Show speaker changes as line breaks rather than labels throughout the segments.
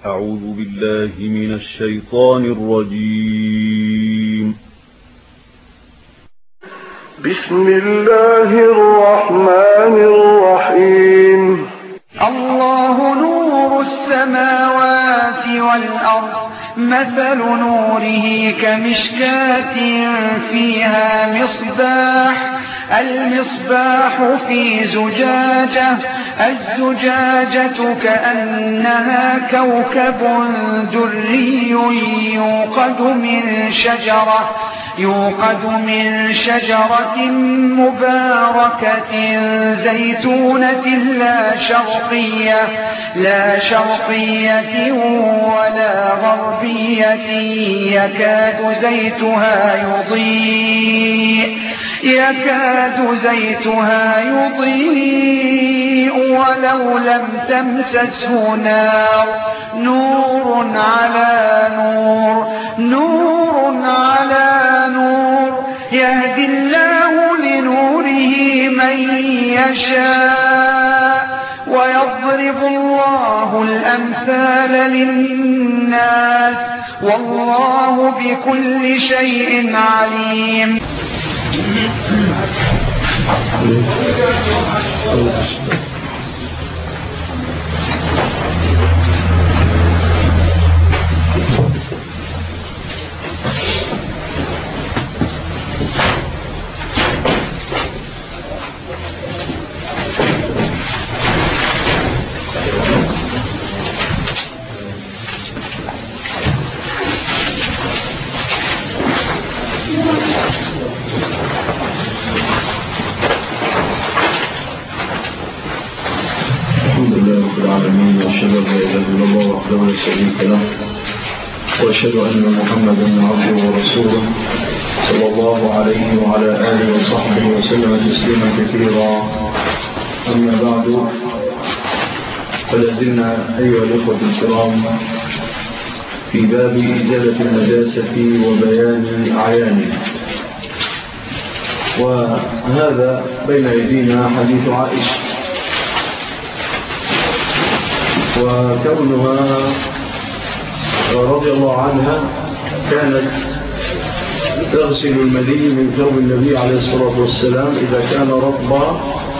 أعوذ بالله من الشيطان الرجيم.
بسم الله الرحمن الرحيم.
الله نور السماوات والأرض، مثل نوره كمشكاة فيها مصباح، المصباح في زجاجة، الزجاجة كأنها كوكب دري يوقد من شجرة مباركة زيتونة لا شرقية ولا غربية، يكاد زيتها يضيء ولو لم تمسسه نار، نور على نور، يهدي الله لنوره من يشاء ويضرب الله الأمثال للناس، والله بكل شيء عليم.
وأشهد أن لا إله إلا الله وحده لا شريك له، وأشهد أن محمدا عبده ورسوله صلى الله عليه وعلى آله وصحبه وسلم تسليما كثيرا. أما بعد، فلازلنا أيها الأخوة الكرام في باب إزالة النجاسة وبيان أعيانها، وهذا بين أيدينا حديث عائشة، وكونها رضي الله عنها كانت تغسل المني من ثوب النبي عليه الصلاة والسلام إذا كان رطبا،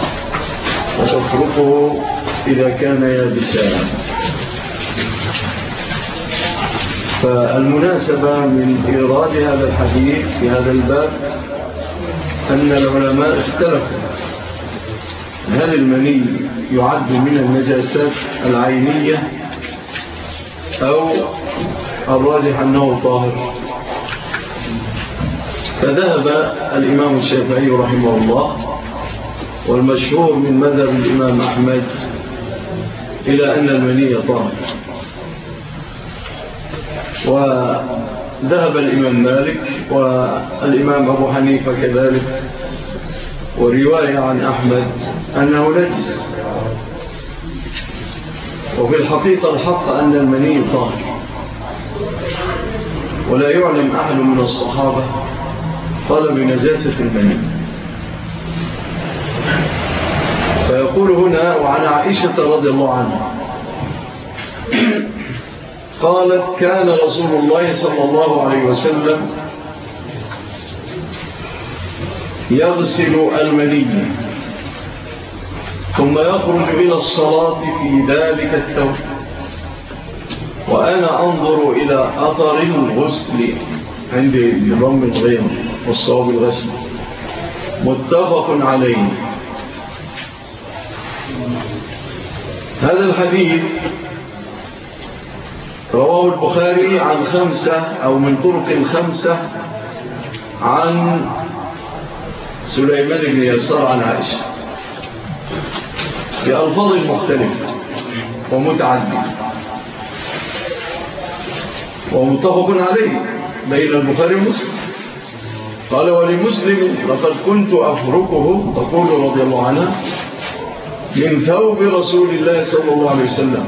وتفرقه إذا كان يابسا. فالمناسبة من إيراد هذا الحديث في هذا الباب أن العلماء اختلفوا هل المني يعد من النجاسات العينية أو الراجح أنه طاهر. فذهب الإمام الشافعي رحمه الله والمشهور من مذهب الإمام أحمد إلى أن المني طاهر، وذهب الإمام مالك والإمام أبو حنيفة كذلك، ورواية عن أحمد أنه نجس. وفي الحقيقة الحق أن المني طاهر، ولا يعلم أحد من الصحابة قال بنجاسة المني. فيقول هنا: وعن عائشة رضي الله عنها قالت: كان رسول الله صلى الله عليه وسلم يغسل المني ثم يخرج إلى الصلاة في ذلك الثوب، وأنا أنظر إلى أثر الغسل، عندي بضم الغين والصواب الغسل، متفق عليه. هذا الحديث رواه البخاري عن 5 أو من طرق 5 عن سليمان بن يسار عن عائشة بألفاظ مختلفة ومتعددة، ومتفق عليه بين البخاري ومسلم. قال: ولمسلم: لقد كنت أفركه، تقول رضي الله عنها، من ثوب رسول الله صلى الله عليه وسلم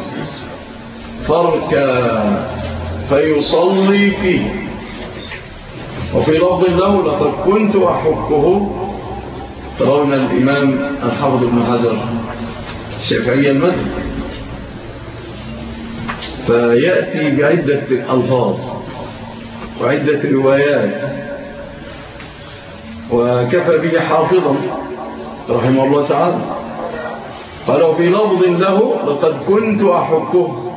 فركا فيصلي فيه. وفي لفظ له: لقد كنت أحكه. ترون الإمام الحافظ ابن حجر الشافعي المذهب فيأتي بعدة ألفاظ وعدة روايات، وكفى به حافظا رحمه الله تعالى. قال في لفظ له: لقد كنت أحكه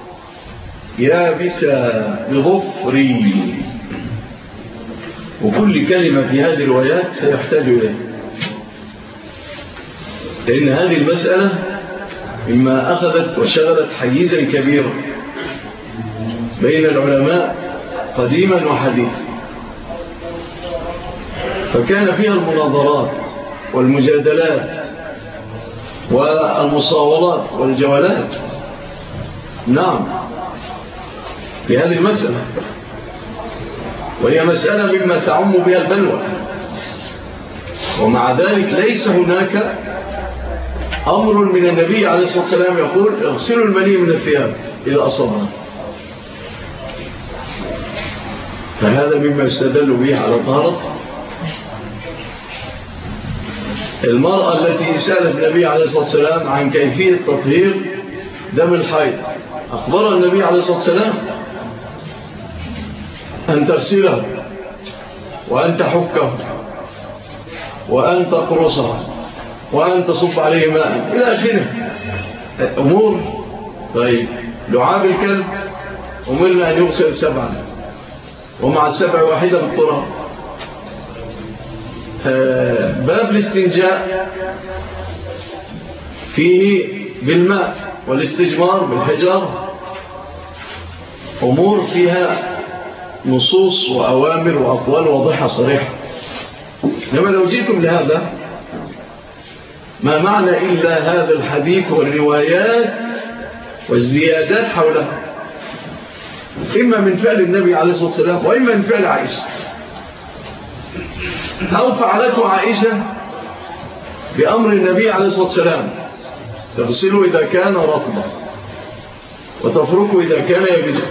يابس بظفري. وكل كلمة في هذه الروايات سيحتاج إليه، لأن هذه المسألة مما أخذت وشغلت حيزا كبيرا بين العلماء قديما وحديثا، فكان فيها المناظرات والمجادلات والمصاولات والجولات. نعم، في هذه المسألة، وهي مسألة مما تعم بها البلوى. ومع ذلك ليس هناك أمر من النبي عليه الصلاة والسلام يقول: اغسلوا المني من الثياب إذا أصابها. فهذا مما يستدل به على طهارة المرأة التي سألت النبي عليه الصلاة والسلام عن كيفية تطهير دم الحيض. أخبر النبي عليه الصلاة والسلام أن تغسله وأن تحكه وأن تقرصه وأن تصب عليه ماء إلى آخره أمور. طيب، لعاب الكلب أمرنا أن يغسل 7، ومع 7 واحدة بالتراب. باب الاستنجاء فيه بالماء والاستجمار بالحجار أمور فيها نصوص وأوامر وأقوال واضحة صريحة. لما لو جئتم لهذا ما معنى إلا هذا الحديث والروايات والزيادات حوله، إما من فعل النبي عليه الصلاة والسلام وإما من فعل عائشة، أو فعلته عائشة بأمر النبي عليه الصلاة والسلام: تغسله إذا كان رطبا وتفركه إذا كان يبسا.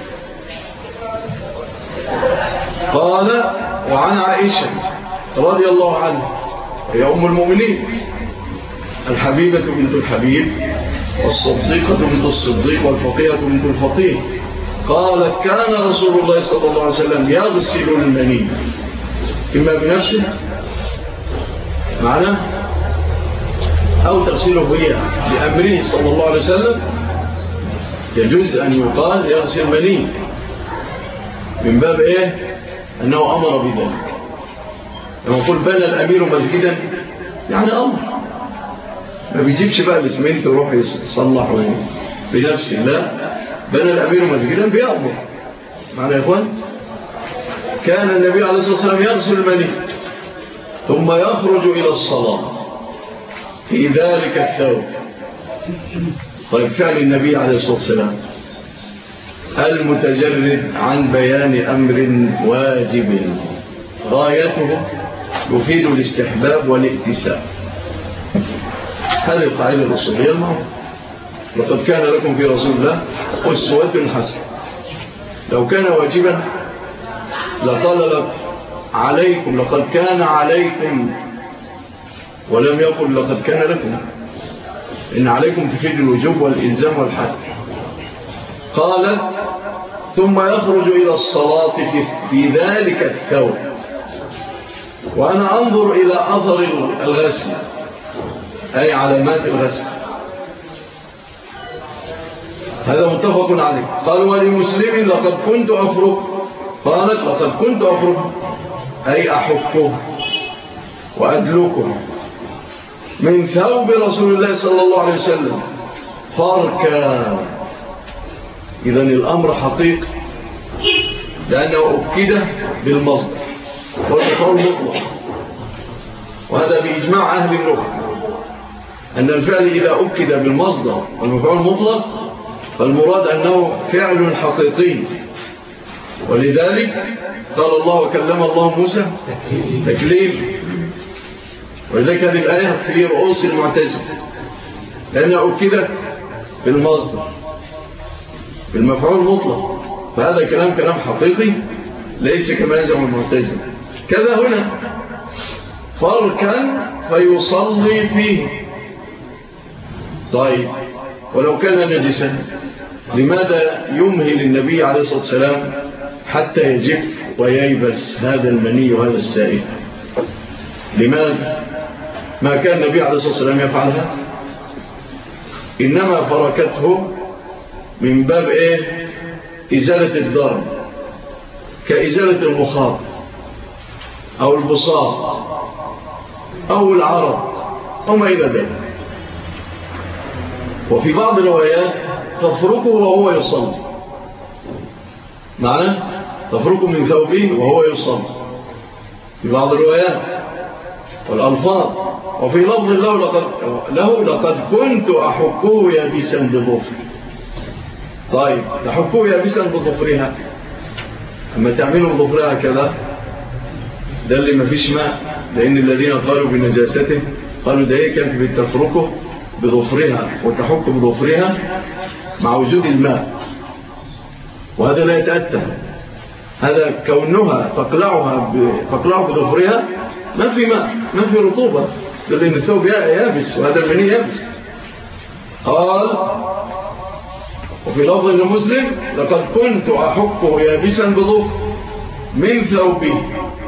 قال: وعن عائشة رضي الله عنها، هي أم المؤمنين، الحبيبة بنت الحبيب والصديقة بنت الصديق والفقيهة بنت الفقيه، قالت: كان رسول الله صلى الله عليه وسلم يغسل المني إما بنفسه معناه أو تغسله بها بأمره صلى الله عليه وسلم. يجوز أن يقال يغسل مني من باب إيه؟ أنه أمر بذلك. لما يقول بنى الأمير مسجدا يعني أمر، ما بيجيبش بقى الاسمنت ويروح يصلح بنفسه، لا، بنى الأمير مسجدا بيأمر. معنى يا إخوان، كان النبي عليه الصلاة والسلام يغسل المني ثم يخرج إلى الصلاة في ذلك الثوب. طيب، فعل النبي عليه الصلاة والسلام المتجرد عن بيان أمر واجب غايته يفيد الاستحباب والائتساب. هذه القاعدة الأصولية المعروفة: لقد كان لكم في رسول الله أسوة حسنة. لو كان واجبا لقال لك عليكم، لقد كان عليكم، ولم يقل لقد كان لكم، إن عليكم تفيد الوجوب والإلزام والحد. قال: ثم يخرج إلى الصلاة في ذلك الثوب. وأنا أنظر إلى أثر الغسل، أي علامات الغسل، هذا متفق عليه. قال: ولمسلم لقد كنت أفرك. قالت: لقد كنت أفرك أي أحكه وأدلكه من ثوب رسول الله صلى الله عليه وسلم فركا. إذن الأمر حقيقي، لأنه أكد بالمصدر والمفعول مطلق، وهذا بإجماع أهل اللغة أن الفعل إذا أكد بالمصدر والمفعول مطلق فالمراد أنه فعل حقيقي. ولذلك قال الله: وكلم الله موسى تكليم. ولذلك هذه الآية في رؤوس المعتزلة، لأنها أكدت بالمصدر بالمفعول مطلق، فهذا كلام حقيقي ليس كما يزعم المعتزلة. كذا هنا فركا فيصلي فيه. طيب، ولو كان نجسا لماذا يمهل النبي عليه الصلاة والسلام حتى يجف وييبس هذا المني وهذا السائل؟ لماذا؟ ما كان النبي عليه الصلاة والسلام يفعلها، إنما فركته من باب إزالة الضرر، كإزالة المخاط أو البصار أو العرض أو ما إلى ذلك. وفي بعض الروايات تفركه وهو يصلي، معنى تفركه من ثوبه وهو يصلي في بعض الروايات والألفاظ. وفي لفظ لقد كنت أحكه يابسا بظفري. طيب تحكه يابسا بظفرها، أما تعمله بظفرها كذا ده اللي ما فيش ماء، لأن الذين قالوا بنجاسته قالوا ده هي كانت بتفركه بظفرها وتحك بظفرها مع وجود الماء، وهذا لا يتأتى. هذا كونها تقلعه بظفرها ما في ماء، ما في رطوبة، لأن الثوب يابس وهذا المني يابس. قال وفي لفظ لمسلم لقد كنت أحكه يابسا بظفر من ثوبه.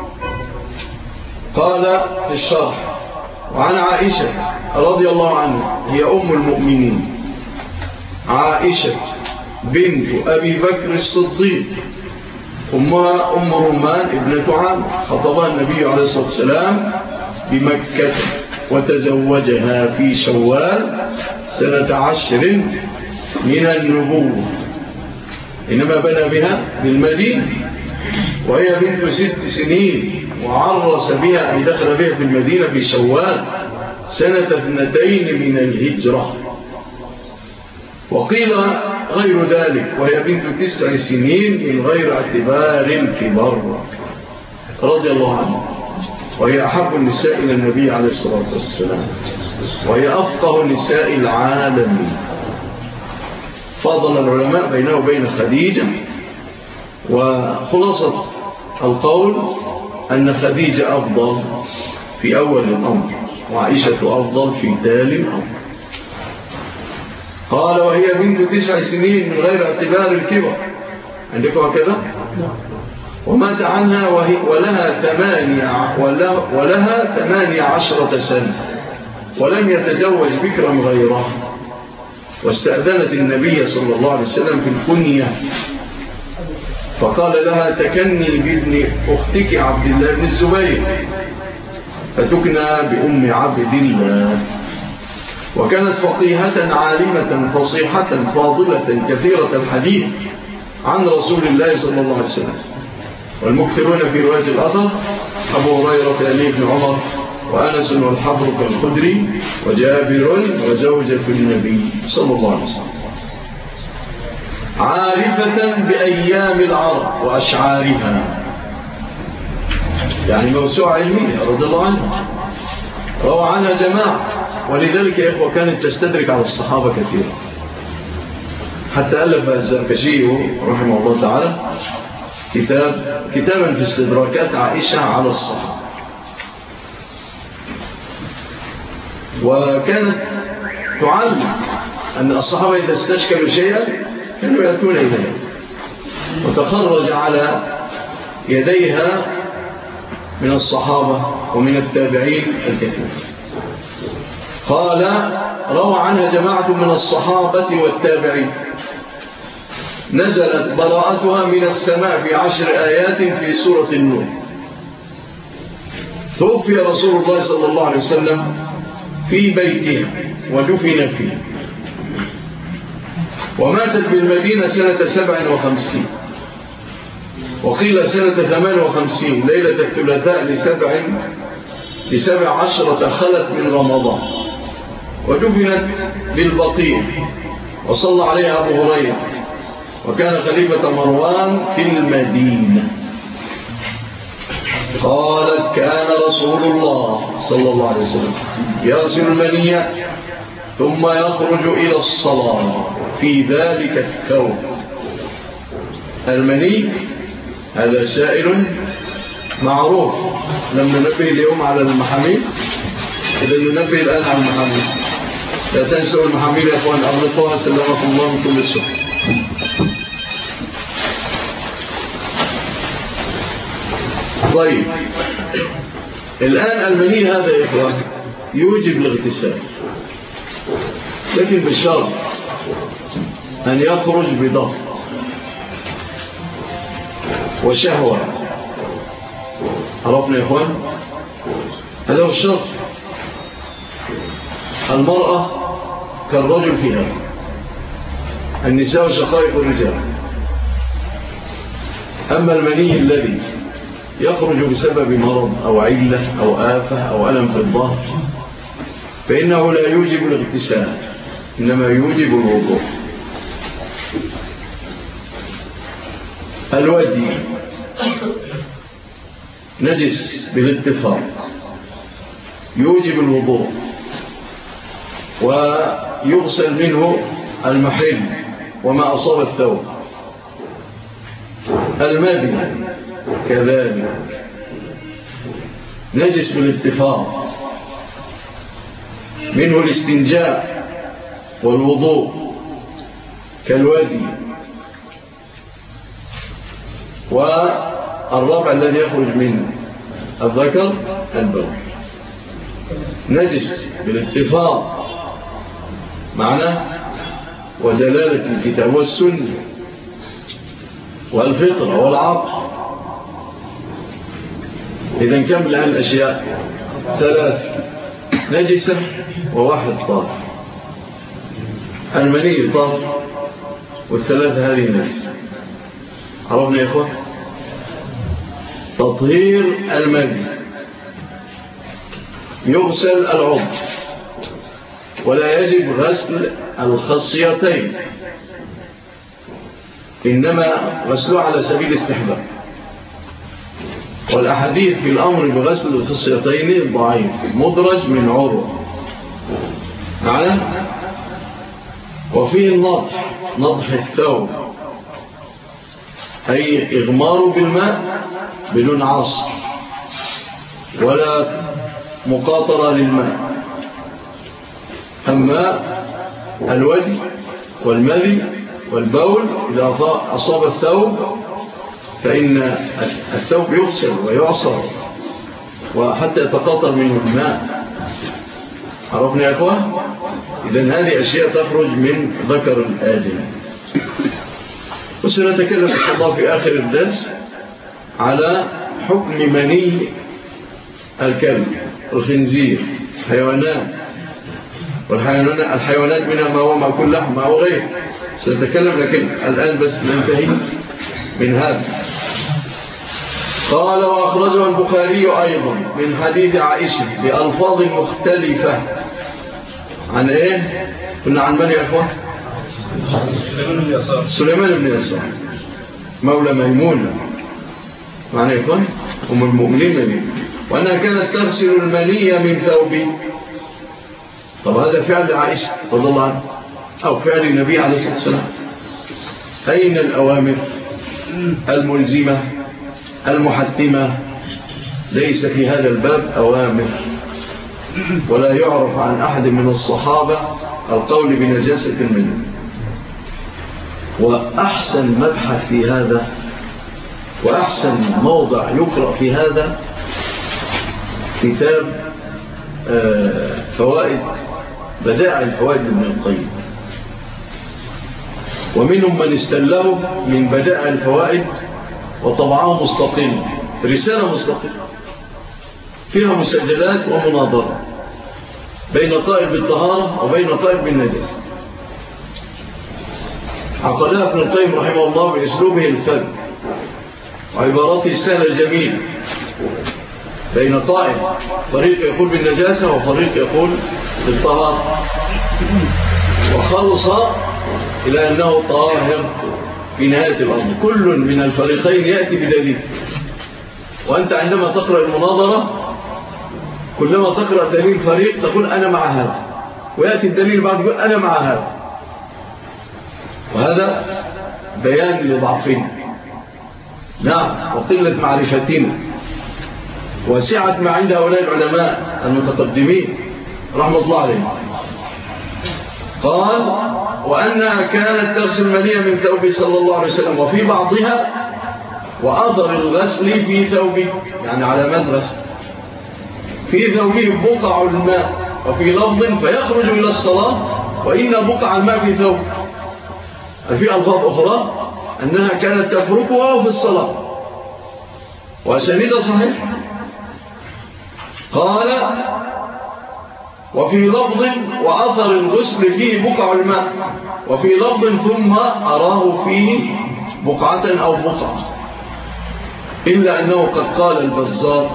قال في الشرح وعن عائشة رضي الله عنها هي أم المؤمنين عائشة بنت أبي بكر الصديق، أمها أم رمان ابنة عامر، خطبها النبي عليه الصلاة والسلام بمكة وتزوجها في شوال سنة 10 من النبوة، إنما بنى بها بالمدينة وهي بنت 6 سنين، وعرس بها أي دخل بها في المدينة في شوال سنة 2 من الهجرة. وقيل غير ذلك وهي بنت 9 سنين من غير اعتبار الكبر رضي الله عنه، وهي أحب النساء إلى النبي عليه الصلاة والسلام، وهي أفقه نساء العالم. فضل العلماء بينه وبين خديجة، وخلاصة القول أن خديجة أفضل في أول الأمر وعائشة أفضل في تالي الأمر. قال وهي بنت 9 سنين من غير اعتبار الكبر، عندكم هكذا؟ ومات عنها ولها 18 سنة، ولم يتزوج بكرا غيرها، واستأذنت النبي صلى الله عليه وسلم في الكنية، فقال لها تكني بابن أختك عبد الله بن الزبير، فتكنى بأم عبد الله. وكانت فقيهة عالمة فصيحة فاضلة كثيرة الحديث عن رسول الله صلى الله عليه وسلم. والمكثرون في رواية الأثر أبو هريرة علي بن عمر وأنس والحبر كالخدري وجابر وزوجة النبي صلى الله عليه وسلم، عارفة بأيام العرب وأشعارها، يعني موسوعة علمية رضي الله عنها، روى عنها جماعة. ولذلك يا إخوة كانت تستدرك على الصحابة كثيرا، حتى ألف الزركشي رحمه الله تعالى كتابا في استدراكات عائشة على الصحابة. وكانت تعلم أن الصحابة إذا استشكلوا شيئا كانوا يأتون إليها، وتخرج على يديها من الصحابة ومن التابعين الكثير. قال روى عنها جماعة من الصحابة والتابعين، نزلت براءتها من السماء في 10 آيات في سورة النور. توفي رسول الله صلى الله عليه وسلم في بيتها ودفن فيه، وماتت بالمدينة سنة 57، وقيل سنة 58 ليلة الثلاثاء ل17 خلت من رمضان، ودفنت بالبقيع، وصلى عليها أبو هريرة، وكان خليفة مروان في المدينة. قالت كان رسول الله صلى الله عليه وسلم يغسل المني ثم يخرج إلى الصلاة في ذلك الثوب. المني هذا سائل معروف، لم ننبه اليوم على المحاميل، إذا ننبه الآن على المحاميل. لا تنسوا المحامين يا أخوان أغلقوها سلامكم الله من كل السوء. طيب الآن المني هذا يا إخوان يوجب الاغتسال، لكن بالشرط أن يخرج بضغط وشهوة. عرفنا يا إخوان؟ هذا هو الشرط. المرأة كالرجل في هذا، النساء شقائق الرجال. أما المني الذي يخرج بسبب مرض أو علة أو آفة أو ألم في الظهر فإنه لا يوجب الاغتسال، إنما يوجب الوضوء. الودي نجس بالاتفاق، يوجب الوضوء ويغسل منه المحل وما أصاب الثوب. المذي كذلك نجس بالاتفاق، منه الاستنجاء والوضوء كالودي. والرابع الذي يخرج من الذكر البول نجس بالاتفاق معناه ودلالة الكتاب والسنة والفطرة والعقل. إذن كم الآن الأشياء؟ 3 نجسة وواحد طاهر. المني طاهر والثلاثة هذه نجسة. عرفنا يا إخوة؟ تطهير المني يغسل العضو ولا يجب غسل الخصيتين، إنما غسله على سبيل الاستحباب. والأحاديث في الأمر بغسل الخصيتين ضعيف مدرج من عروة معنا. وفيه نضح الثوب أي إغمار بالماء بدون عصر ولا مقاطرة للماء. أما الودي والمذي والبول إذا أصاب الثوب فإن الثوب يغسل ويعصر وحتى يتقاطر منه الماء. عرفنا يا أخوة؟ إذن هذه أشياء تخرج من ذكر الآدم. وسنتكلم إن شاء الله في آخر الدرس على حكم مني الكلب الخنزير حيوانات، والحيوانات منها ما هو مأكول لحم ما هو غير. سنتكلم لكن الآن بس ننتهي من هذا. قال وأخرجه البخاري أيضا من حديث عائشة بألفاظ مختلفة عن إيه؟ قلنا عن من يا أخوة؟ سليمان بن يسار مولى ميمونة معنى يا أخوة؟ هم المؤمنين مني. وأنها كانت تغسل المني من ثوبه. طب هذا فعل عائشة رضي الله عنها أو فعل النبي عليه الصلاة والسلام. أين الأوامر الملزمة المحتمة؟ ليس في هذا الباب أوامر، ولا يعرف عن أحد من الصحابة القول بنجاسة المني. وأحسن مبحث في هذا وأحسن موضع يقرأ في هذا كتاب فوائد بدائع الفوائد ابن القيم. ومنهم من استله من بدائع الفوائد وطبعه مستقل، رسالة مستقلة فيها مسجلات ومناظرة بين قائل بالطهارة وبين قائل بالنجاسة. عقلها ابن القيم رحمه الله بأسلوبه الفذ وعباراته السهلة الجميلة بين قائل فريق يقول بالنجاسة وفريق يقول بالطهارة، وخلص إلى أنه طاهر في نهاية الأمر. كل من الفريقين يأتي بدليل. وأنت عندما تقرأ المناظرة كلما تقرأ دليل فريق تقول أنا مع هذا، ويأتي الدليل بعد يقول أنا مع هذا. وهذا بيان لضعفنا نعم وقلة معرفتنا وسعة ما عند هؤلاء العلماء المتقدمين رحمة الله عليهم. قال وأنها كانت تغسل منية من ثوبه صلى الله عليه وسلم وفي بعضها وأثر الغسل في ثوبه، يعني علامات غسل في ثوبه بقع الماء، وفي لفظ فيخرج إلى الصلاة وإن بقع الماء في ثوبه. في ألفاظ أخرى أنها كانت تفركها في الصلاة وأسانيد صحيح. قال وفي لفظ وأثر الغسل فيه بقع الماء، وفي لفظ ثم أراه فيه بقعة أو بقعة، إلا أنه قد قال البزار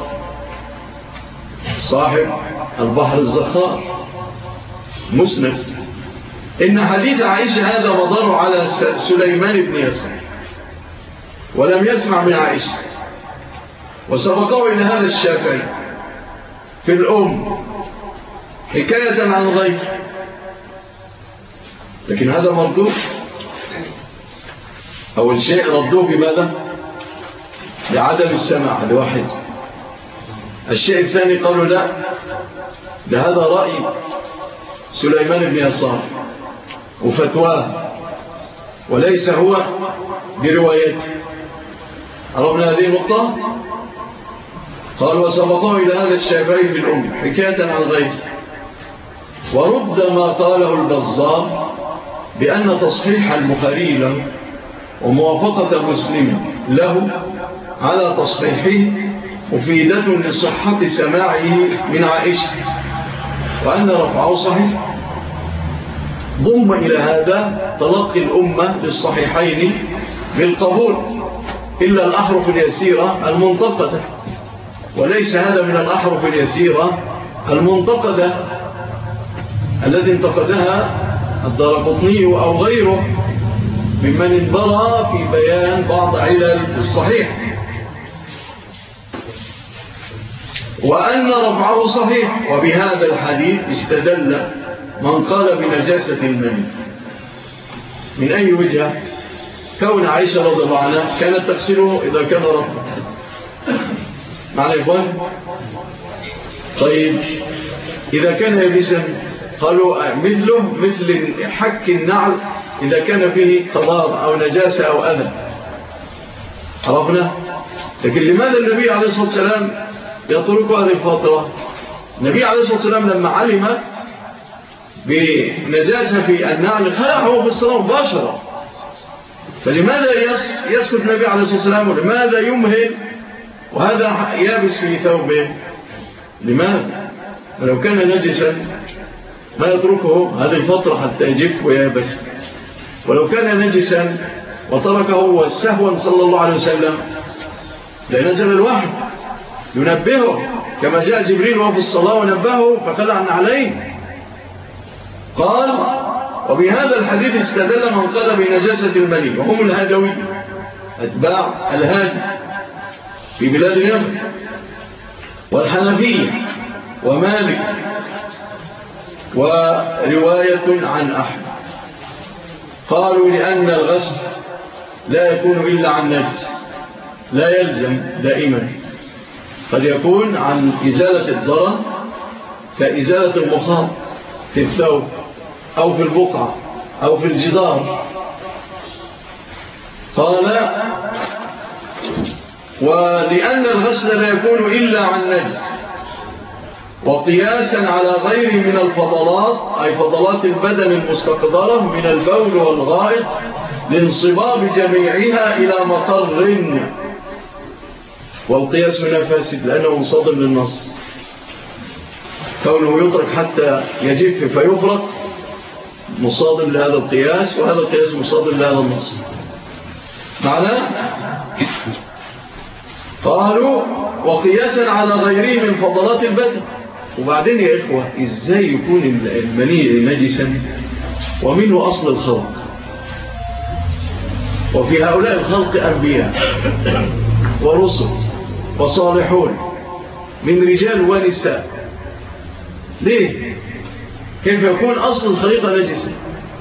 صاحب البحر الزخار مسند إن حديث عائشة هذا مدار على سليمان بن يسار ولم يسمع من عائشة، وسبقه إلى هذا الشافعي في الأم حكاية عن غير، لكن هذا مردود. أول شيء ردوه بماذا؟ بعدم السماع، هذا واحد. الشيء الثاني قالوا لا، هذا رأي سليمان بن يسار وفتواه وليس هو بروايته. عرفنا هذه النقطة. قال وسبقه إلى هذا الشافعي في الأم حكاية عن غيره. ورد ما قاله البزار بأن تصحيح البخاري له وموافقة مسلم له على تصحيحه مفيدة لصحة سماعه من عائشة، وأن رفعه صحيح. ضم إلى هذا تلقي الأمة للصحيحين بالقبول إلا الأحرف اليسيرة المنتقدة، وليس هذا من الأحرف اليسيرة المنتقدة التي انتقدها الدارقطني أو غيره ممن انبرى في بيان بعض علل الصحيح، وأن رفعه صحيح. وبهذا الحديث استدل من قال بنجاسة المني من أي وجهة؟ كون عائشة رضي الله عنها كانت تغسله إذا كان رطبا. معنى إخوان؟ طيب إذا كان يبسا قالوا مثله مثل حك النعل إذا كان فيه قضار أو نجاسة أو أذى. عرفنا؟ لكن لماذا النبي عليه الصلاة والسلام يترك هذه الفترة؟ النبي عليه الصلاة والسلام لما علم بنجاسة في النعل خلعه في الصلاة مباشرة. فلماذا يسكت النبي عليه الصلاة والسلام؟ ولماذا يمهل وهذا يابس في ثوبه؟ لماذا؟ ولو كان نجسا ما يتركه هذه الفترة حتى يجف ويابس. ولو كان نجسا وتركه سهوا صلى الله عليه وسلم لنزل الوحي ينبهه كما جاء جبريل وهو في الصلاة ونبهه فخلع عليه. قال وبهذا الحديث استدل من قال بنجاسة المني وهم الهادوي أتباع الهادي في بلاد اليمن والحنفية ومالك ورواية عن أحمد. قالوا لأن الغسل لا يكون إلا عن نجس، لا يلزم دائما، قد يكون عن إزالة الضرر كإزالة المخاط في الثوب أو في البقعة أو في الجدار. قال ولأن الغسل لا يكون إلا عن نجس، وقياسا على غيره من الفضلات أي فضلات البدن المستقدرة من البول والغائط لانصباب جميعها إلى مقر، والقياس منها فاسد لأنه مصادم للنص، كونه يترك حتى يجف فيفرق مصادم لهذا القياس، وهذا القياس مصادم لهذا النص. معناه قالوا وقياسا على غيره من فضلات البدن. وبعدين يا إخوة إزاي يكون المني نجسا ومنه أصل الخلق؟ وفي هؤلاء الخلق أنبياء ورسل وصالحون من رجال ونساء، ليه؟ كيف يكون أصل الخليقة نجسا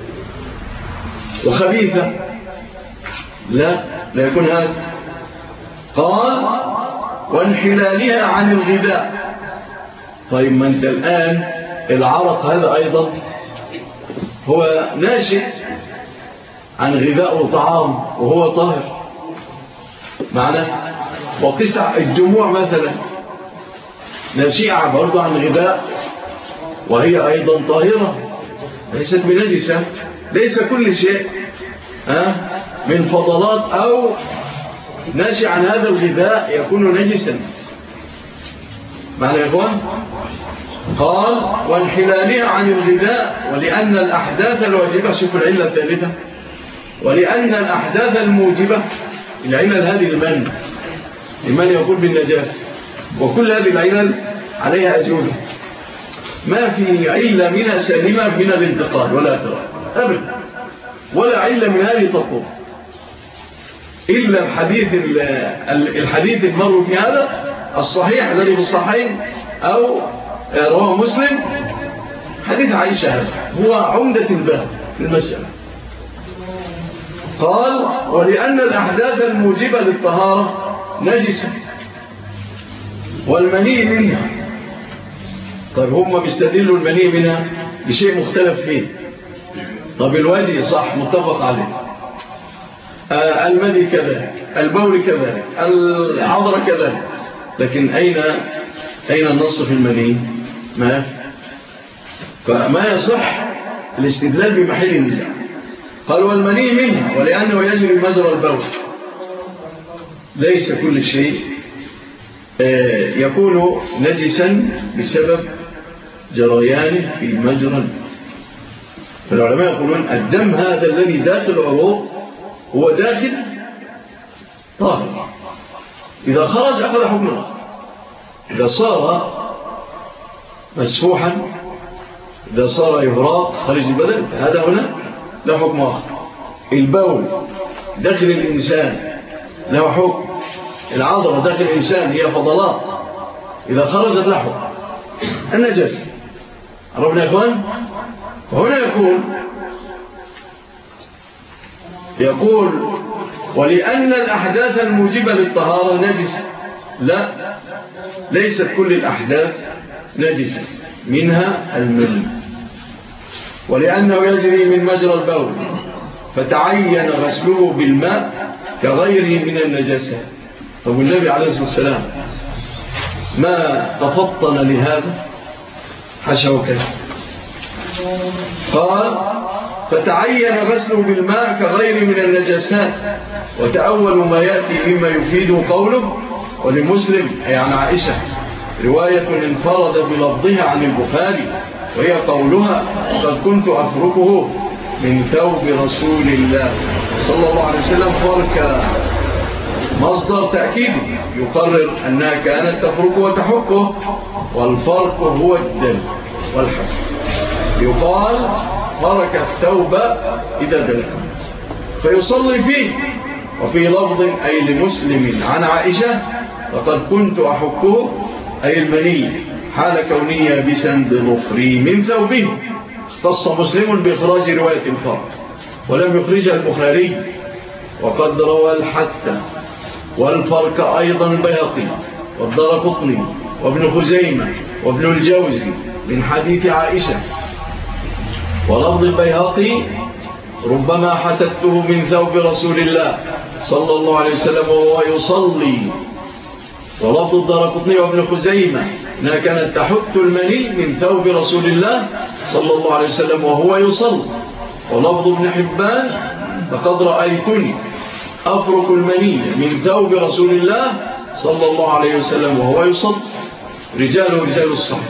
وخبيثة؟ لا يكون هذا. قال وانحلالها عن الغذاء. طيب ما انت الآن العرق هذا أيضا هو ناشئ عن غذاء وطعام وهو طاهر معنى. وقسع الدموع مثلا ناشئة برضو عن غذاء وهي أيضا طاهرة ليست بنجسة. ليس كل شيء من فضلات أو ناشئ عن هذا الغذاء يكون نجسا. معنى يا إخوان؟ قال وانحلالها عن الغذاء ولأن الأحداث الواجبة. شوفوا العلة الثالثة. ولأن الأحداث الموجبة العلل هذه المن يقول بالنجاسة وكل هذه العلل عليها أجوبة. ما في علة منها سالمة من الانتقال ولا اعتراض أبدا ولا علة من هذه تطور إلا الحديث المر في هذا الصحيح الذي في الصحيحين أو رواه مسلم حديث عائشة هذا هو عمدة الباب في المسألة. قال ولأن الأحداث الموجبة للطهارة نجسة والمني منها. طيب هم بيستدلوا المني منها بشيء مختلف فيه. طب الوادي صح متفق عليه. المني كذلك البول كذلك العذر كذلك. لكن أين النص في المني؟ ما فما يصح الاستدلال بمحل النزاع. قال والمني منها ولأنه يجري مجرى البول. ليس كل شيء يكون نجسا بسبب جريانه في مجرى. فالعلماء يقولون الدم هذا الذي داخل العروق هو داخل طاهر. إذا خرج أخذ حكمه. إذا صار مسفوحا إذا صار يهراق خارج البدن هذا هنا له حكم آخر. البول داخل الإنسان له حكم. العضلة داخل الإنسان هي فضلات إذا خرجت له حكم النجاسة. عرفنا يا إخوان؟ وهنا يقول ولأن الأحداث الموجبة للطهارة نجسة. لا ليست كل الأحداث نجسة منها المني. ولأنه يجري من مجرى البول فتعين غسله بالماء كغيره من النجاسة. طب النبي عليه الصلاة والسلام ما تفطن لهذا حشو كذا. قال فتعين غسله بالماء كغير من النجاسات. وتأول ما يأتي مما يفيد قوله ولمسلم أي عن عائشة رواية انفرد بلفظها عن البخاري وهي قولها قد كنت أفركه من ثوب رسول الله صلى الله عليه وسلم. فرك مصدر تأكيد يقرر أنها كانت تفركه وتحكه والفرق هو الدم والحك. يقال فرك الثوب إذا دلك فيصلي فيه. وفي لفظ أي لمسلم عن عائشة فقد كنت أحكه أي المني حال كوني يابسا بظفري من ثوبه. اختص مسلم بإخراج رواية الفرق ولم يخرجها البخاري. وقد روى الحتى والفرق أيضا البيهقي والدارقطني وابن خزيمة وابن الجوزي من حديث عائشة. ولفظ البيهقي ربما حتته من ثوب رسول الله صلى الله عليه وسلم وهو يصلي. ولفظ الدارقطني وابن خزيمة أنها كانت تحت المني من ثوب رسول الله صلى الله عليه وسلم وهو يصلي. ولفظ ابن حبان فقد رأيتني أفرك المني من ثوب رسول الله صلى الله عليه وسلم وهو يصلي. رجال الصحيح.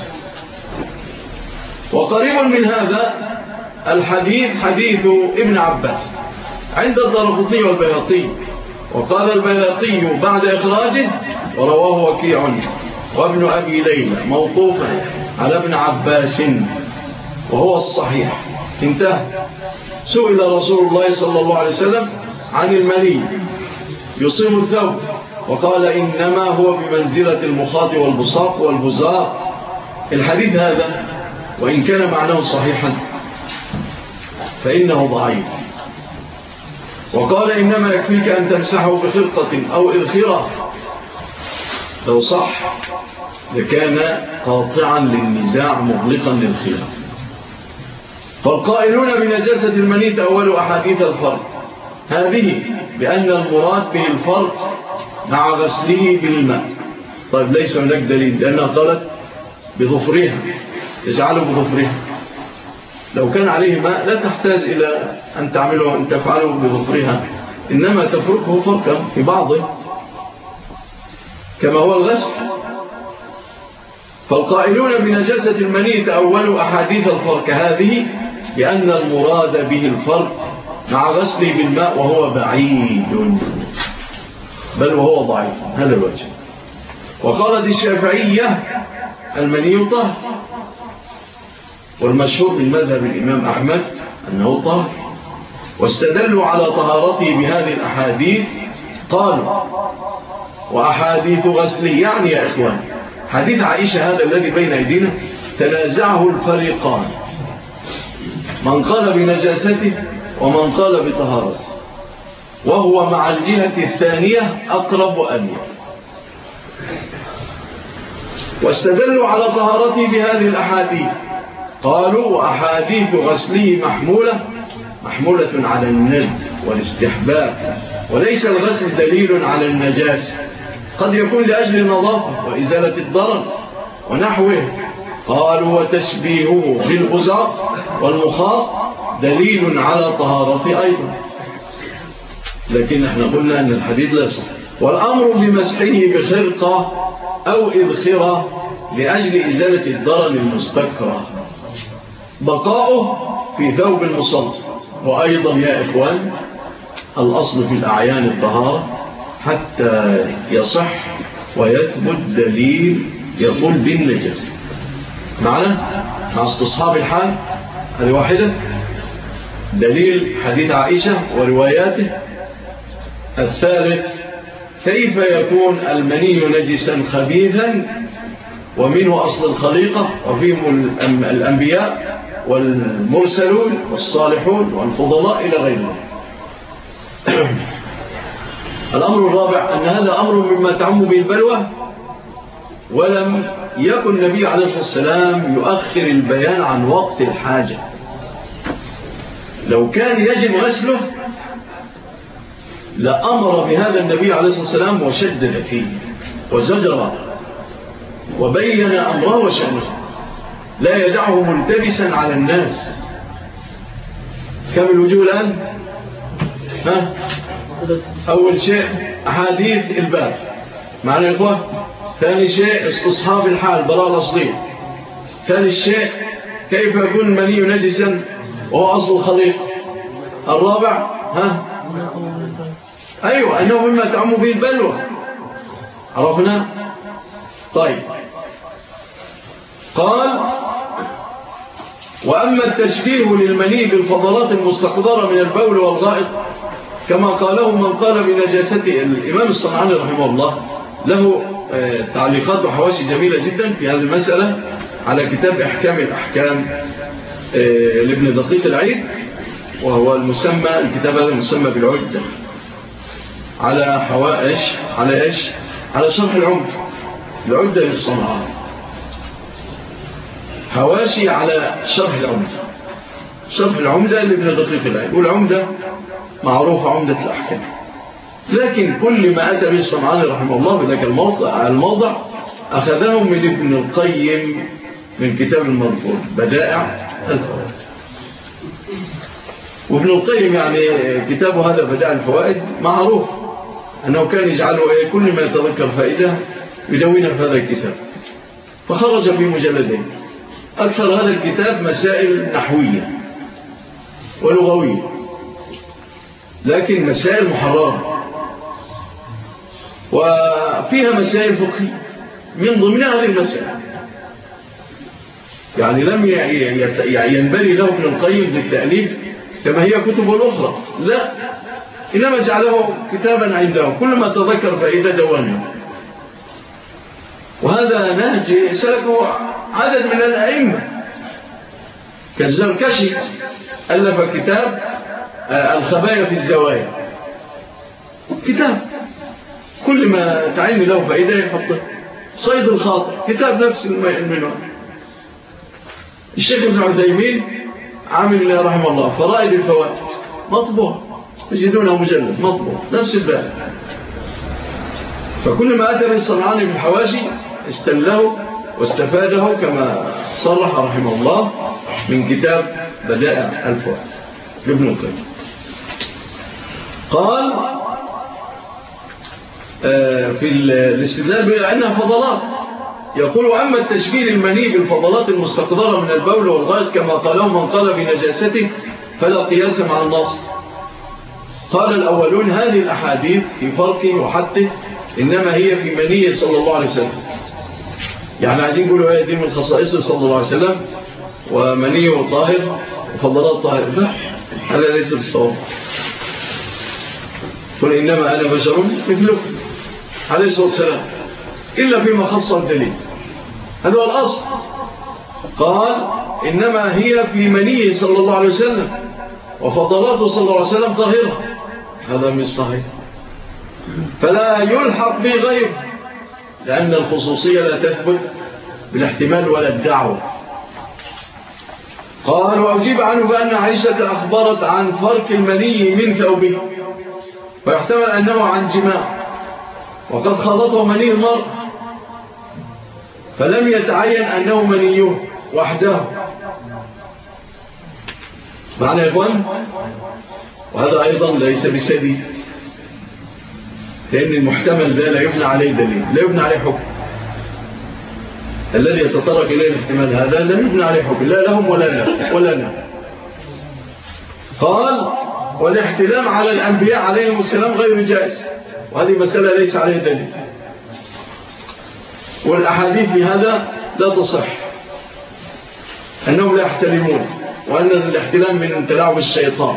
وقريب من هذا الحديث حديث ابن عباس عند الدارقطني والبيهقي. وقال البيهقي بعد إخراجه ورواه وكيع وابن أبي ليلى موقوفا على ابن عباس وهو الصحيح. انتهى. سئل رسول الله صلى الله عليه وسلم عن المني يصيب الثوب وقال إنما هو بمنزلة المخاط والبصاق والبزاق. الحديث هذا وإن كان معناه صحيحا فإنه ضعيف. وقال إنما يكفيك أن تمسحه بخرقة أو إذخرة. لو صح لكان قاطعا للنزاع مغلقا للخلاف. فالقائلون بنجاسة المني تأولوا أحاديث الفرق هذه بأن المراد به الفرق مع غسله بالماء. طيب ليس هناك دليل، لأنها قالت بظفرها، يجعله بظفرها. لو كان عليه ماء لا تحتاج إلى أن تفعله بظفرها، إنما تفركه فركا في بعضه كما هو الغسل. فالقائلون بنجاسة المني تأولوا أحاديث الفرق هذه بأن المراد به الفرق مع غسله بالماء، وهو بعيد بل وهو ضعيف. هذا الوجه. وقالت الشافعية المني طهر، والمشهور من مذهب الإمام أحمد أنه طهر، واستدلوا على طهارته بهذه الأحاديث. قالوا وأحاديث غسله، يعني يا إخوان حديث عائشة هذا الذي بين أيدينا تنازعه الفريقان، من قال بنجاسته ومن قال بطهارته، وهو مع الجهة الثانية أقرب وأمير. واستدلوا على طهارته بهذه الأحاديث. قالوا وأحاديث غسله محمولة على الندب والاستحباب، وليس الغسل دليل على النجاسة، قد يكون لأجل النظافة وإزالة الضرر ونحوه. قالوا وتشبيهه بالغزاء والمخاط دليل على طهارته أيضا، لكن احنا قلنا أن الحديث لا يصح. والأمر بمسحه بخرقة أو إذخرة لأجل إزالة الضرر المستكره، بقاؤه في ثوب المصلى. وأيضا يا إخوان الأصل في الأعيان الطهارة حتى يصح ويثبت دليل يقول بالنجاسة. مع استصحاب الحال هذه واحدة، دليل حديث عائشة ورواياته. الثالث كيف يكون المني نجسا خبيثا ومنه أصل الخليقة، وفيهم الأنبياء والمرسلون والصالحون والفضلاء إلى غيره. الأمر الرابع أن هذا أمر مما تعم به البلوى، ولم يكن النبي عليه الصلاة والسلام يؤخر البيان عن وقت الحاجة. لو كان يجب غسله لأمر بهذا النبي عليه الصلاة والسلام وشدد فيه وزجر وبين أمره وشأنه، لا يدعه ملتبسا على الناس. كم الوجوه الآن؟ أول شيء أحاديث الباب معنا يا إخوة. ثاني شيء استصحاب الحال براءة الأصلية. ثالث شيء كيف يكون المني نجسا وهو أصل الخليق. الرابع أيوة أنه مما تعم به البلوى، عرفنا. طيب قال وأما التشبيه للمني بالفضلات المستقدرة من البول والغائط كما قاله من قال بنجاسته. الإمام الصنعاني رحمه الله له تعليقات وحواشي جميلة جدا في هذه المسألة على كتاب إحكام الأحكام لابن دقيق العيد، وهو الكتاب هذا المسمى بالعدة، على حوائش على شرح العدة للصنعاني، حواشي على شرح العمدة لابن دقيق العيد. والعمدة معروفة عمدة الأحكام، لكن كل ما أتى به الصنعاني رحمه الله بذلك الموضع أخذهم من ابن القيم من كتاب المذكور بدائع الفوائد. وابن القيم يعني كتابه هذا بدائع الفوائد معروف أنه كان يجعله كل ما يتذكر فائدة يدونها في هذا الكتاب، فخرج في مجلدين. أكثر هذا الكتاب مسائل نحوية ولغوية، لكن مسائل محررة، وفيها مسائل فقهية من ضمن هذه المسائل. يعني لم ينبغي له ابن القيم للتأليف كما هي كتب الأخرى، لا، إنما جعله كتابا عنده كل ما تذكر فائدة دوانه. وهذا نهج سلكه عدد من الأئمة كالزركشي ألف كتاب الخبايا في الزوايا، كتاب كل ما تعين له فائدة يحطه. صيد الخاطر كتاب نفس المنوع. الشيخ ابن عثيمين عامل رحمه الله فرائد الفوائد مطبوع، تجدونه مجلد مطبوع نفس الباب. فكل ما أتى الصنعاني في الحواشي استله واستفاده كما صرح رحمه الله من كتاب بدائع الفوائد لابن القيم. قال في الاستدلال بأنها فضلات، يقول أما التشبيه المني بالفضلات المستقدرة من البول والغائط كما قاله من قال بنجاسته فلا قياس مع النص. قال الأولون هذه الأحاديث في فرقه وحده إنما هي في مني صلى الله عليه وسلم، يعني عايزين يقولوا هي دي من خصائصه صلى الله عليه وسلم ومنيه طاهر وفضلات طاهر. لا، هذا ليس بالصواب. قل إنما أنا بشر مثلكم عليه الصلاة والسلام إلا فيما خص الدليل، هذا هو الأصل. قال إنما هي في منيه صلى الله عليه وسلم وفضلاته صلى الله عليه وسلم طاهرة، هذا مش صحيح، فلا يلحق به غيره، لأن الخصوصية لا تثبت بالاحتمال ولا الدعوة. قال وأجيب عنه بأن عائشة أخبرت عن فرق المني من ثوبه، فيحتمل أنه عن جماع وقد خلطه مني المرء فلم يتعين أنه منيه وحده. معنى يا إخوان، وهذا أيضا ليس بسبيل، لأن المحتمل ده لا يبنى عليه دليل، لا يبنى عليه حكم. الذي يتطرق إليه الاحتمال هذا لا يبنى عليه حكم، لا لهم ولا لنا. قال والاحتلام على الأنبياء عليهم السلام غير جائز، وهذه مسألة ليس عليه دليل، والأحاديث بهذا لا تصح أنهم لا يحتلمون، وأن الاحتلام من تلاعب الشيطان.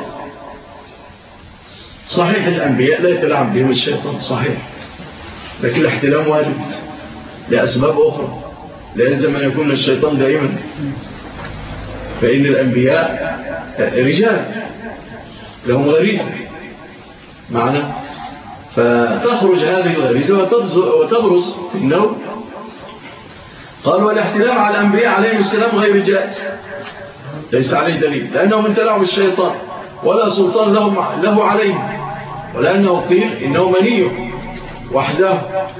صحيح الأنبياء لا يتلاعب بهم الشيطان صحيح، لكن الاحتلام واجب لأسباب أخرى، لا يلزم أن يكون الشيطان دائما، فإن الأنبياء رجال لهم غريزة معنا، فتخرج هذه الغريزة وتبرز في النوم. قال والاحتلام على الأنبياء عليهم السلام غير جائز، ليس عليه دليل، لأنه من تلاعب الشيطان ولا سلطان له عليه، ولأنه قيل إنه مني وحده،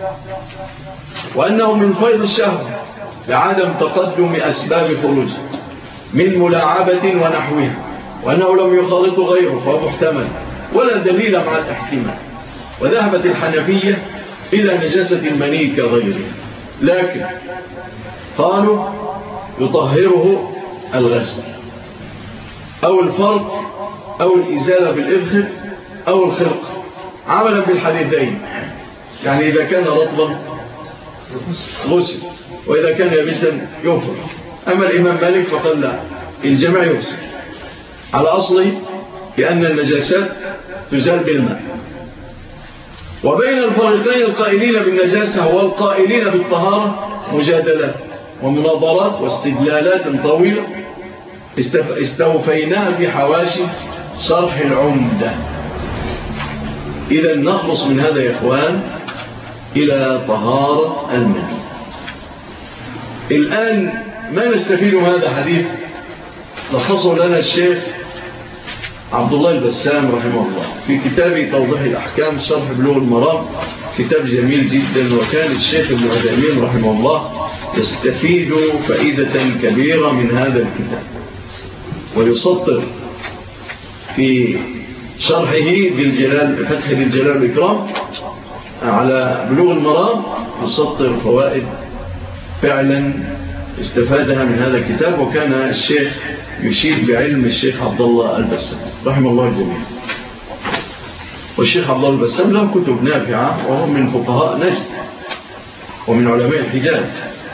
وأنه من فيض الشهوة لعدم تقدم أسباب خروجه من ملاعبة ونحوها، وأنه لم يخالط غيره فهو محتمل ولا دليل مع الاحتمال. وذهبت الحنفية إلى نجاسة المني كغيره، لكن قالوا يطهره الغسل أو الفرق أو الإزالة بالإبخر أو الخرق، عملا بالحديثين، يعني إذا كان رطبا غسل وإذا كان يابسا يغفر. أما الإمام مالك فقال لا، الجماع يغسل على أصله بأن النجاسات تزال بالماء. وبين الفريقين القائلين بالنجاسة والقائلين بالطهارة مجادلات ومناظرات واستدلالات طويلة استوفيناها في حواشي شرح العمدة. إذا نخلص من هذا يا إخوان إلى طهارة المني. الآن ما نستفيد من هذا الحديث لخصه لنا الشيخ عبد الله البسام رحمه الله في كتاب توضيح الأحكام شرح بلوغ المرام، كتاب جميل جدا. وكان الشيخ ابن عثيمين رحمه الله يستفيد فائدة كبيرة من هذا الكتاب، ويسطر في شرحه فتح ذي الجلال والإكرام على بلوغ المرام، يسطر فوائد فعلا استفادها من هذا الكتاب. وكان الشيخ يشير بعلم الشيخ عبد الله البسام رحمه الله الجميع. والشيخ عبد الله البسام له كتب نافعة، وهو من فقهاء نجد ومن علماء الحجاز.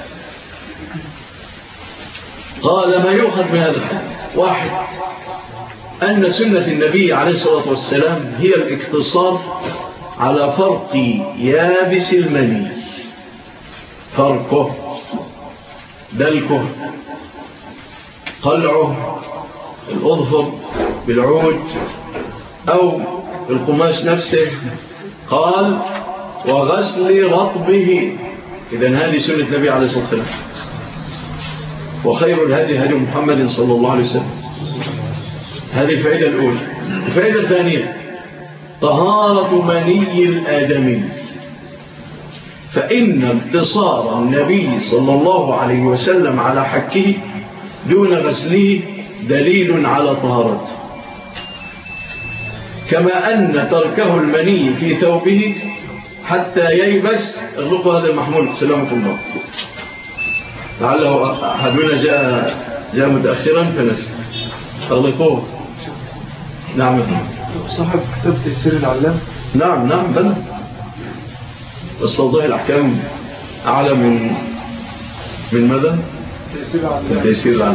قال ما يؤخذ من هذا الحديث: واحد، أن سنة النبي عليه الصلاة والسلام هي الاقتصار على فرق يابس المني، فرقه، دلكه، قلعه، الأظفر بالعود أو القماش نفسه. قال وغسل رطبه. إذن هذه سنة النبي عليه الصلاة والسلام، وخير الهدي هدي محمد صلى الله عليه وسلم، هذه الفائدة الأولى. الفائدة الثانية طهارة مني الآدمي، فإن انتصار النبي صلى الله عليه وسلم على حكه دون غسله دليل على طهارته، كما أن تركه المني في ثوبه حتى ييبس. اغلقوا هذا المحمول سلامة الله، لعله أحدنا جاء متأخرا فنسي. اغلقوه. نعم
صاحب كتاب تيسير العلام.
نعم بل بس توضيح الأحكام أعلى من ماذا؟ تيسير العلام.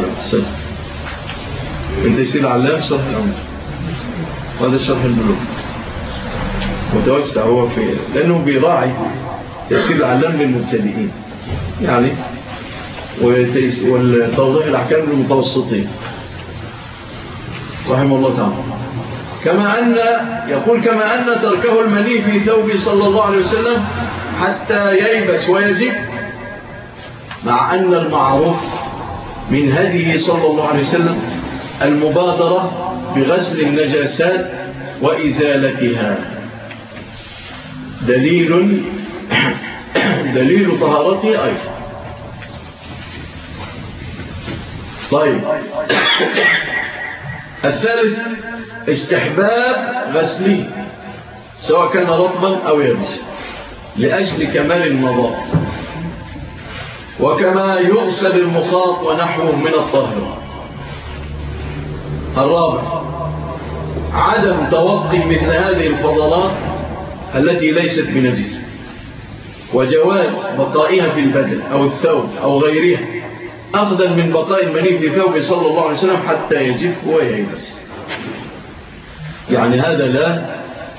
من تيسير العلام شرح الأمر، وهذا شرح البلوغ متوسع هو لأنه بيراعي تيسير العلام للمبتدئين يعني، والتوضيح الأحكام للمتوسطين رحمه الله تعالى. كما أن تركه المني في ثوبه صلى الله عليه وسلم حتى ييبس ويجب، مع أن المعروف من هديه صلى الله عليه وسلم المبادرة بغسل النجاسات وإزالتها، دليل طهارته أيضا. طيب، الثالث استحباب غسله سواء كان رطبا أو يابس لأجل كمال النظافة، وكما يغسل المخاط ونحوه من الطاهرة. الرابع عدم توقي مثل هذه الفضلات التي ليست بنجسة، وجواز بقائها في البدن أو الثوب أو غيرها أفضل من بقاء المني في ثوبه صلى الله عليه وسلم حتى يجف وييبس. يعني هذا لا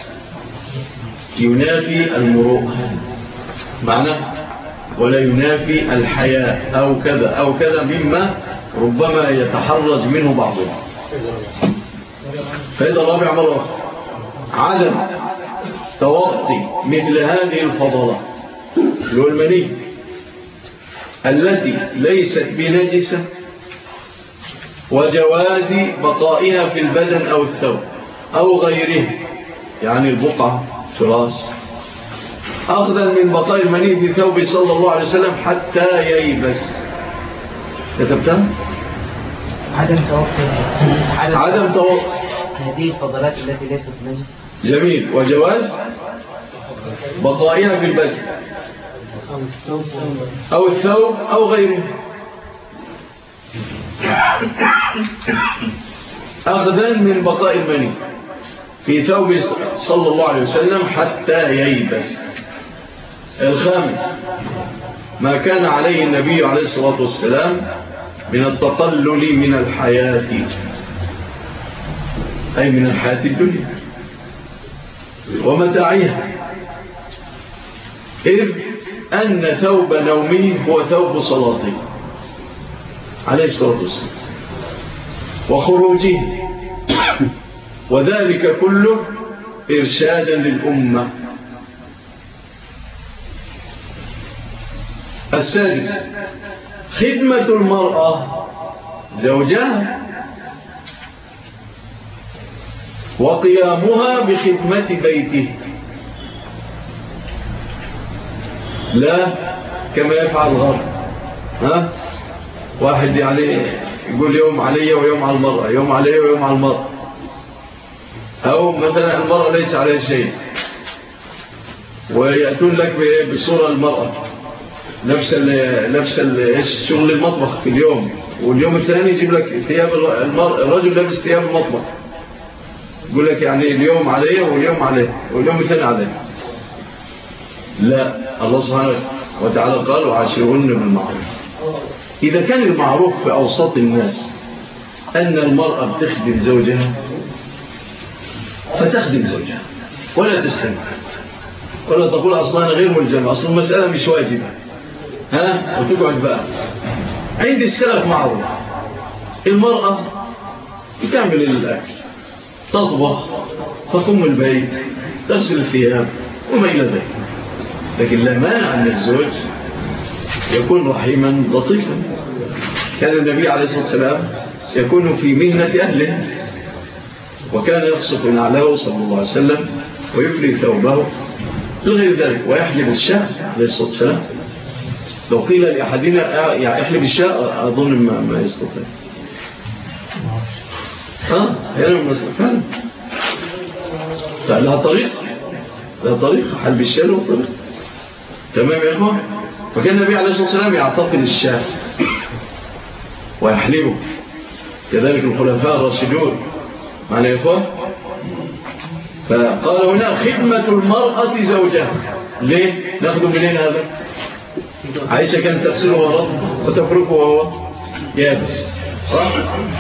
ينافي المروءة معناه، ولا ينافي الحياء أو كذا مما ربما يتحرج منه بعضهم. فإذا الرابع مرة عدم توقي مثل هذه الفضلات اللي هو المني التي ليست بنجسة، وجواز بقائها في البدن أو الثوب أو غيره يعني البقعة فراش، أخذا من بقاء المني في ثوب صلى الله عليه وسلم حتى ييبس. كتبتها؟ عدم توقي
هذه الفضلات التي ليست نجسة.
جميل. وجواز بقائها في البدن أو الثوب أو غيره أخذا من بقاء المني في ثوب صلى الله عليه وسلم حتى ييبس. الخامس ما كان عليه النبي عليه الصلاة والسلام من التقلل من الحياة، أي من الحياة الدنيا ومتاعها، إذ أن ثوب نومه هو ثوب صلاته عليه الصلاة والسلام وخروجه، وذلك كله إرشادا للأمة. السادس خدمة المرأة زوجها وقيامها بخدمة بيته، لا كما يفعل الغرب. واحد يعني يقول يوم علي ويوم على المرأة، يوم علي ويوم على المرأة، أو مثلا المرأة ليس عليها شيء ويأتون لك بصورة المرأة نفس شغل المطبخ في اليوم، واليوم الثاني يجيب لك ثياب الرجل لابس ثياب المطبخ، يقول لك يعني اليوم عليه واليوم عليه واليوم الثاني عليه. لا، الله سبحانه وتعالى قال وعاشرهن بالمعروف. إذا كان المعروف في أوسط الناس أن المرأة بتخدم زوجها فتخدم زوجها ولا تستمع ولا تقول أصلا أنا غير ملزمة، أصلا المسألة مش واجبة، وتقعد بقى. عند السلف معروف المرأة بتعمل الأكل، تطبخ، تقوم البيت، تغسل الثياب وما إلى ذلك، لكن لا مانع أن الزوج يكون رحيما لطيفا. كان النبي عليه الصلاة والسلام يكون في مهنة أهله وكان يقصف نعله صلى الله عليه وسلم ويفري ثوبه لغير ذلك، ويحلب الشاة عليه الصلاة والسلام. لو قيل لأحدنا يعني احلب الشاة أظن ما يستطيع. هنا فعلا لها طريقة حلب الشاة له طريقة. تمام يا إخوان. فكان النبي عليه الصلاة والسلام يعتقد الشاة ويحلبه، كذلك الخلفاء الراشدون معنا يا إخوان. فقال هنا خدمة المرأة زوجها. ليه؟ ناخذ منين هذا؟ عائشة كانت تغسله ورد وتفركه وهو يابس، صح؟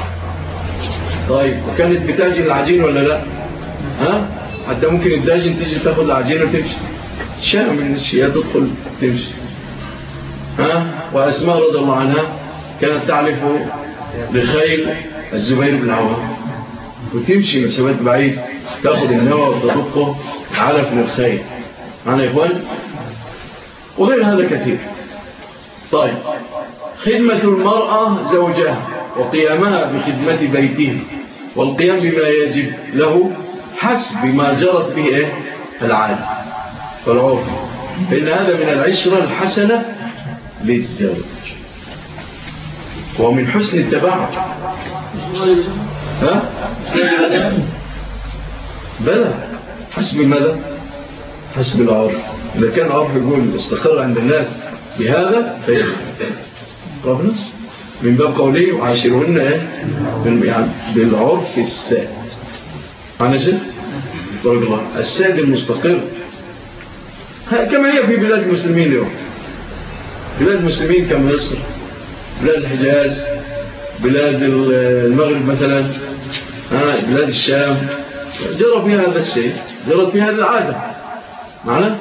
طيب وكانت بتاجي العجين ولا لا؟ حتى ممكن الداجن تيجي تاخذ العجين وتمشي، شاء من الشيء تدخل تمشي. وأسماء رضي الله عنها كانت تعلف لخيل الزبير بن عوام وتمشي مسافات بعيد تاخذ النوى وتدقه علف للخيل. معنا يا إخوان؟ وغير هذا كثير. طيب خدمة المرأة زوجها وقيامها بخدمة بيته والقيام بما يجب له حسب ما جرت به العادة والعرف، فإن هذا من العشرة الحسنة للزوج ومن حسن التباعد. بلى حسب ماذا؟ حسب العرف. إذا كان العرف يقول استقر عند الناس بهذا فيقرب نفسه من باب قوله وعاشرهن يعني بالعرف السائد. معنى شيء السائد المستقر كما هي في بلاد المسلمين اليوم. بلاد المسلمين كمصر، بلاد الحجاز، بلاد المغرب مثلا، بلاد الشام، جرى فيها هذا الشيء، جرت فيها هذه العادة. معنا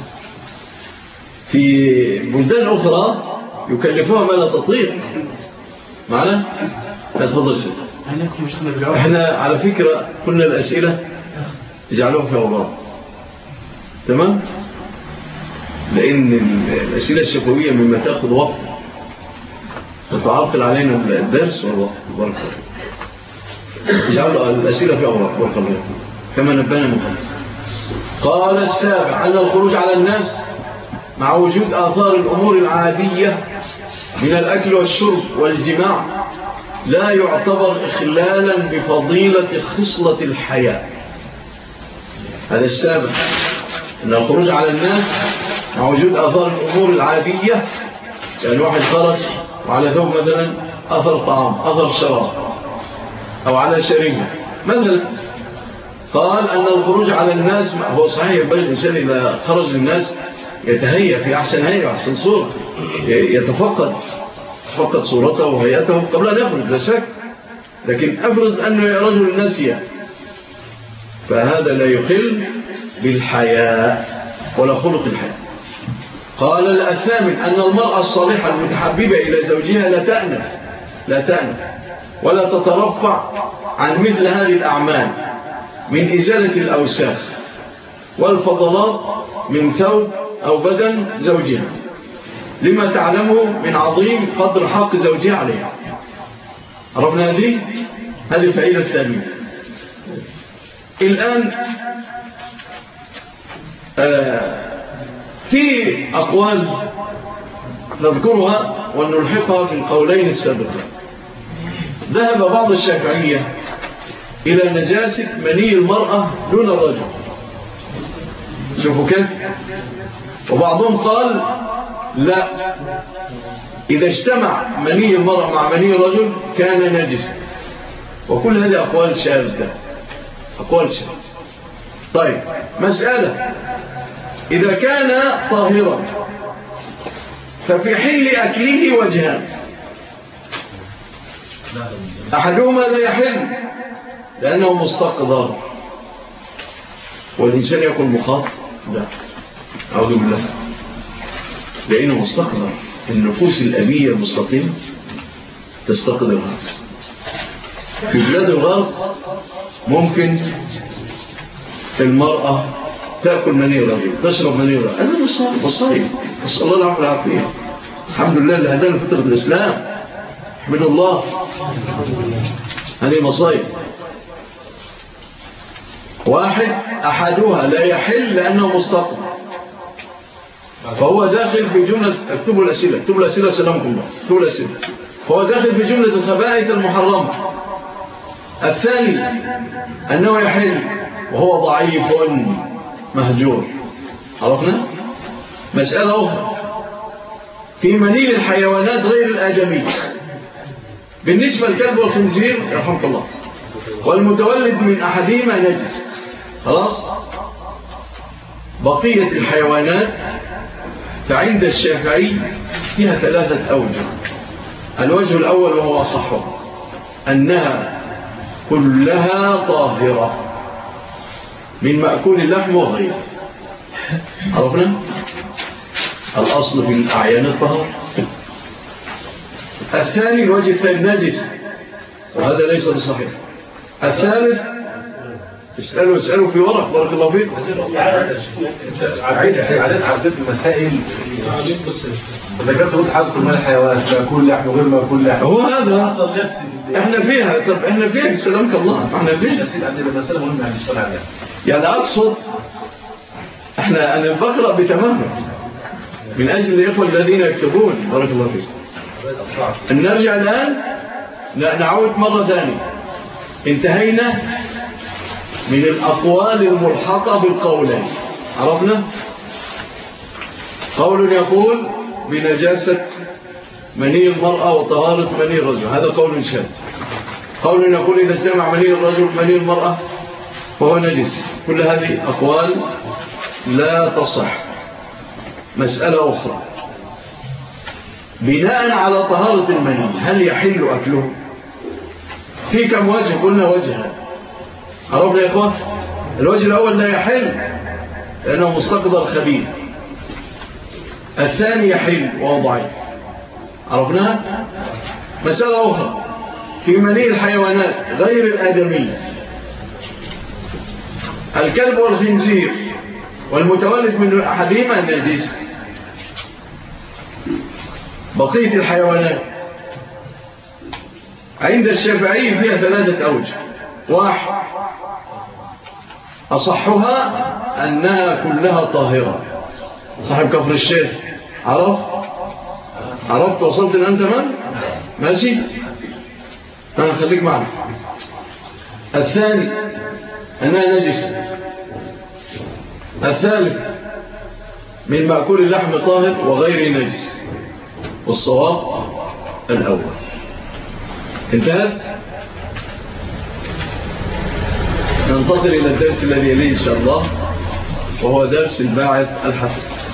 في بلدان أخرى يكلفوها ما لا تطيق. معنا تفضل سيد. احنا على فكرة كل الأسئلة يجعلوها في أوراق، تمام؟ لأن الأسئلة الشفوية مما تأخذ وقت وتعرقل علينا الدرس والوقت. يجعلوا الأسئلة في أوراق والقبل كما نبانا محمد. قال السابع أن الخروج على الناس مع وجود آثار الأمور العادية من الأكل والشرب والجماع لا يعتبر إخلالا بفضيلة خصلة الحياة. هذا السابع أن الخروج على الناس مع وجود آثار الأمور العادية، يعني واحد خرج وعلى ثوب مثلا أثر طعام أثر شراب أو على شريمة مثلا. قال أن الخروج على الناس هو صحيح ينبغي الإنسان إذا خرج للناس يتهيأ في أحسن هيئة وأحسن صورة، يتفقد صورته وهيئته قبل أن يخرج لا شك. لكن أفرض أنه رجل نسي فهذا لا يقل بالحياء ولا خلق الحياء. قال الثامن أن المرأة الصالحة المتحببة إلى زوجها لا تأنف ولا تترفع عن مثل هذه الأعمال من إزالة الأوساخ والفضلات من ثوب أو بدن زوجها لما تعلمه من عظيم قدر حق زوجها عليها. عرفنا هذه الفائدة الثانية. الآن في أقوال نذكرها ونلحقها في القولين السابقين. ذهب بعض الشافعية إلى نجاسة مني المرأة دون الرجل، شوفوا كيف. وبعضهم قال لا، إذا اجتمع مني المرأة مع مني الرجل كان نجسا. وكل هذه أقوال شاذة. طيب مسألة، إذا كان طاهرا ففي حل أكله وجهان، أحدهما لا يحل لأنه مستقذر والإنسان يكون مخاطب، لا أعوذ بالله، لأنه مستقذر. النفوس الأبية المستقيمة تستقذر هذا. في بلاد الغرب ممكن المرأة تأكل مني رجل، تشرب مني رجل، هذا مصائب. نسأل الله العافية والعافية. الحمد لله اللي هدانا فطرة الإسلام، احمد الله. هذه مصائب. واحد أحدها لا يحل لأنه مستقر، فهو داخل في جملة، اكتبوا الأسئلة سلامكم الله، اكتبوا الأسئلة، فهو داخل في جملة الخبائث المحرمة. الثاني أنه يحل وهو ضعيف مهجور. عرفنا؟ مسألة أخرى في مني الحيوانات غير الآدمية بالنسبة للكلب والخنزير يرحمك الله والمتولد من أحدهما نجس. خلاص؟ بقية الحيوانات فعند الشافعي فيها 3 أوجه. الوجه الأول وهو أصحه أنها كلها طاهرة من مأكول اللحم وغيره. عرفنا؟ الأصل في الأعيان الطهارة. الثاني الوجه الثاني نجس، وهذا ليس بصحيح. الثالث اسألوا في ورق، بارك الله فيك.
عدت المسائل ذكرت قلت حذف من الحيوانات مأكول لحم وغير مأكول لحم،
هو هذا احنا فيها. طب احنا فيها سلامك الله، احنا فيها.
عندنا مسألة مهمة هنشتغل عليها.
يعني أقصد أنا بقرأ بتمامه من أجل الإخوة الذين يكتبون، بارك الله فيك. نرجع الآن نعود مرة ثانية. انتهينا من الأقوال الملحقة بالقولين. عرفنا؟ قول يقول بنجاسة مني المرأة وطهارة مني الرجل، هذا قول شاذ. قول يقول إذا اجتمع مني الرجل مني المرأة فهو نجس. كل هذه أقوال لا تصح. مسألة أخرى بناء على طهارة المني هل يحل أكله؟ في كم وجه؟ قلنا وجهان. عرفنا يا إخوة؟ الوجه الأول لا يحل لأنه مستقبل خبيث. الثاني يحل وهو ضعيف. عرفناها؟ مسألة أخرى في مني الحيوانات غير الآدمية، الكلب والخنزير والمتولد من أحدهما النجس. بقية الحيوانات عند الشافعي فيها 3 أوجه. واحد أصحها أنها كلها طاهرة. صاحب كفر الشيخ عرفت وصلت الآن تمام؟ ماشي؟ خليك معنا. الثاني أنها نجسة. الثالث من مأكول اللحم طاهر وغير نجس، والصواب الأول. انتهت. ننتظر إلى الدرس الذي يليه إن شاء الله، وهو درس الباعث الحفظ.